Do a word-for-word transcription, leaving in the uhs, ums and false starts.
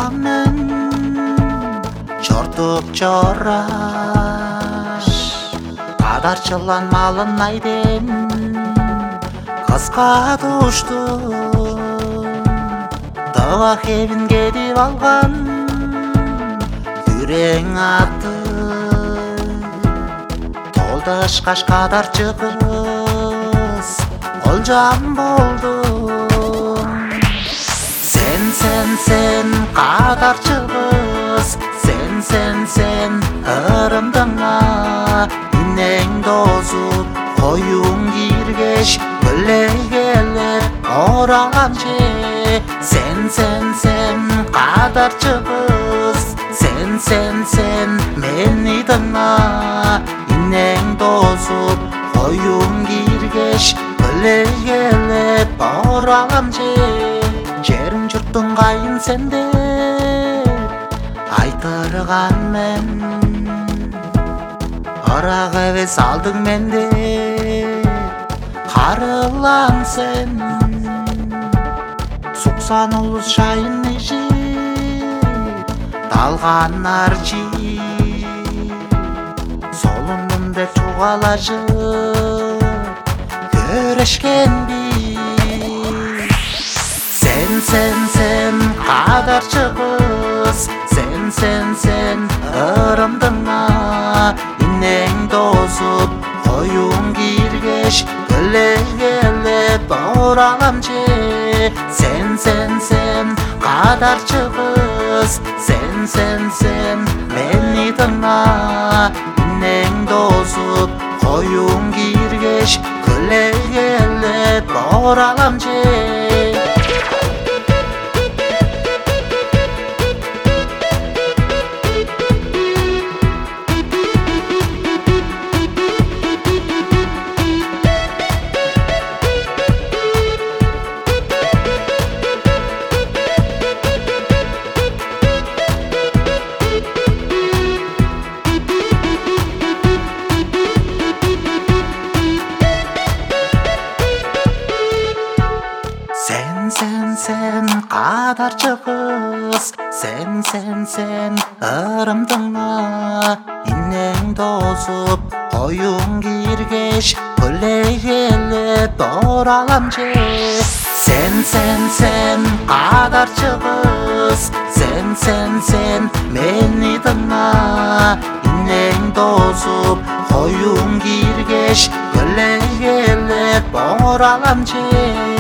мен жортуп жораш кадарчылан малын айдем кызга туштум дыба хебин кетип алган күрең аты толдашкаш кадарчы кыз олжам болдум сен сен сен кадарчы кыз сен сен сен ырымдыңа инең тозуп коюң киргеш көлегелер оралам же сен сен сен кадарчы кыз сен сен сен мени тыңа инең тозуп коюң киргеш көлегелеп оралам же жериң журтуң кайын сенде айтырган мен ырак эбес алдың менде карылан сен суксан улус шайын ижип талганар жи солундум деп чугалажып көрөшкенби сен сен сен кадарчы кыз сен сен сен ырымдыңа инең тозуп коюң киргеш көлегелеп оралам же сен сен сен кадарчы кыз сен сен сен мени тыңа инең тозуп коюң киргеш көлегелеп оралам же Sen sen kadarcı kız sen sen sen ырымдыңа инең тозуп коюң киргеш көлегелеп оралам же sen sen sen kadarcı kız sen sen sen meni тыңа инең тозуп коюң киргеш көлегелеп оралам же